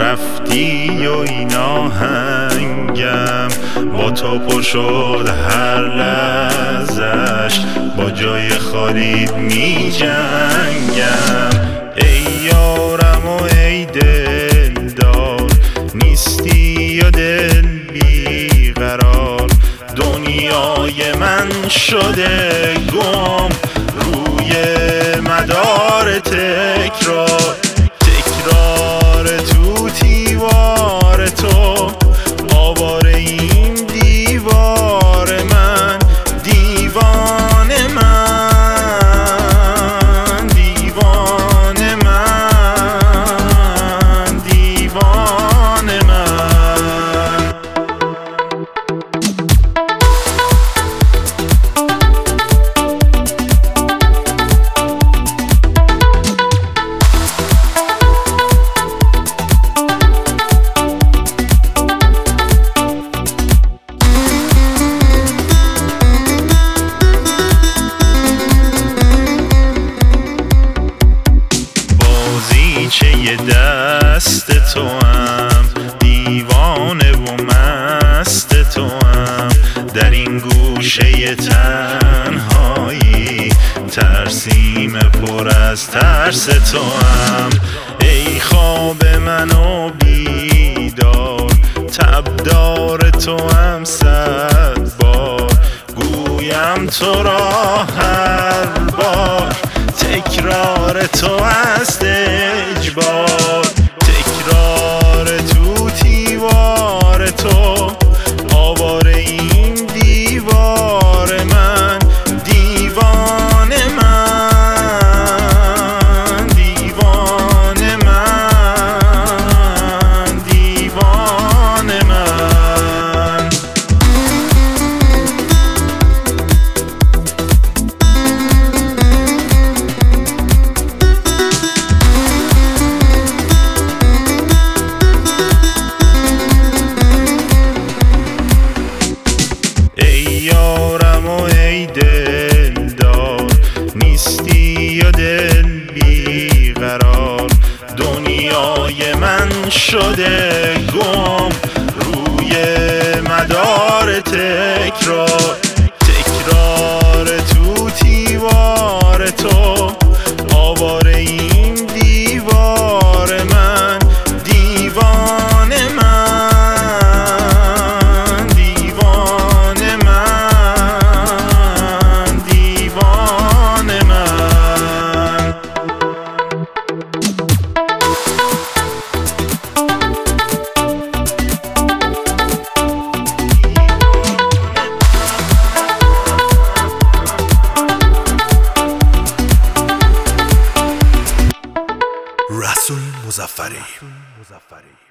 رفتی و این آهنگم با تو پر شد هر لحظش، با جای خالیت می جنگم. ای یارم و ای دلدار، نیستی یا دل بیقرار، دنیای من شده گم روی مدار تکرار. تکرار تو دیوار تو، آواره این دیوار من، دیوان من، دیوان من، دیوان من. چه دست تو هم، دیوانه و مست تو هم، در این گوشه تنهایی ترسیم پر از ترس تو هم. ای خواب منو بیدار، تبدار تو هم 100 بار، گویم تو را هر بار، تکرار تو است اجبار. تکرار تو دیوار تو، آواره این دیوار من، دیوان من، دیوان من، دیوان من. یارم و ای دلدار، نیستی یا دل بیقرار، دنیای من شده گم روی مدار تکرار. تکرار تو دیوار تو، آواره این دیوار من، دیوان من، دیوان من، دیوان من. رسول مظفری.